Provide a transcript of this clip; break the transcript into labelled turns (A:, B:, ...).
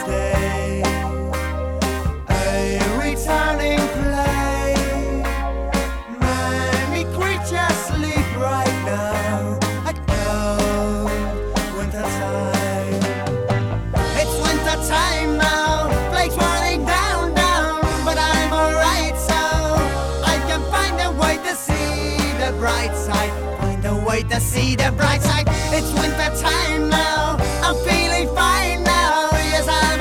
A: day. A returning play. Many creatures sleep right now at cold winter time. It's winter time now, flakes running down, down, but I'm alright, so I can find a way to see the bright side. Find a way to see the bright side. It's winter time now, I'm feeling